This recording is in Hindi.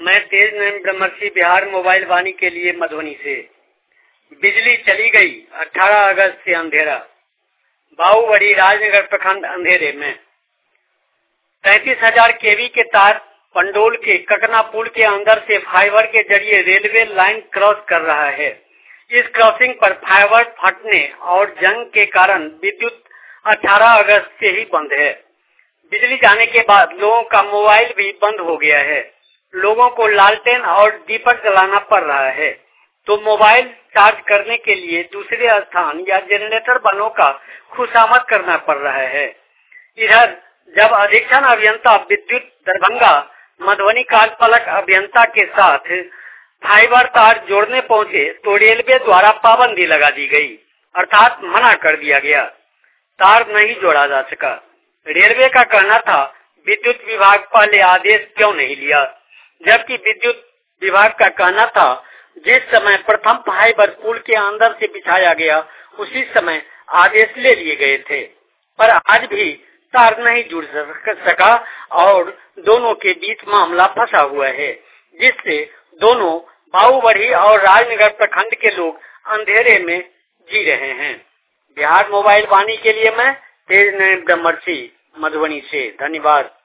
मैं तेज नयन ब्रह्मर्षि बिहार मोबाइल वाणी के लिए मधुबनी से। बिजली चली गई 18 अगस्त से अंधेरा। बाहुबड़ी राजनगर प्रखंड अंधेरे में। 33,000 केवी के तार पंडोल के ककना पुल के अंदर से फाइबर के जरिए रेलवे लाइन क्रॉस कर रहा है। इस क्रॉसिंग पर फाइबर फटने और जंग के कारण विद्युत 18 अगस्त से ही बंद है। बिजली जाने के बाद लोगों का मोबाइल भी बंद हो गया है। लोगों को लालटेन और दीपक जलाना पड़ रहा है, तो मोबाइल चार्ज करने के लिए दूसरे स्थान या जनरेटर वालों का खुशामद करना पड़ रहा है। इधर जब अधीक्षण अभियंता विद्युत दरभंगा मधुबनी कार्यपालक अभियंता के साथ फाइबर तार जोड़ने पहुंचे तो रेलवे द्वारा पाबंदी लगा दी गई, अर्थात मना कर दिया गया। तार नहीं जोड़ा जा सका। रेलवे का कहना था विद्युत विभाग पहले आदेश क्यों नहीं लिया, जबकि विद्युत विभाग का कहना था जिस समय प्रथम फाइबर पुल के अंदर से बिछाया गया उसी समय आदेश ले लिए गए थे, पर आज भी तार नहीं जुड़ सका और दोनों के बीच मामला फंसा हुआ है, जिससे दोनों बाहुबड़ी और राजनगर प्रखंड के लोग अंधेरे में जी रहे हैं। बिहार मोबाइल वाणी के लिए मैं तेज नयन ब्रह्मर्षि मधुबनी से। धन्यवाद।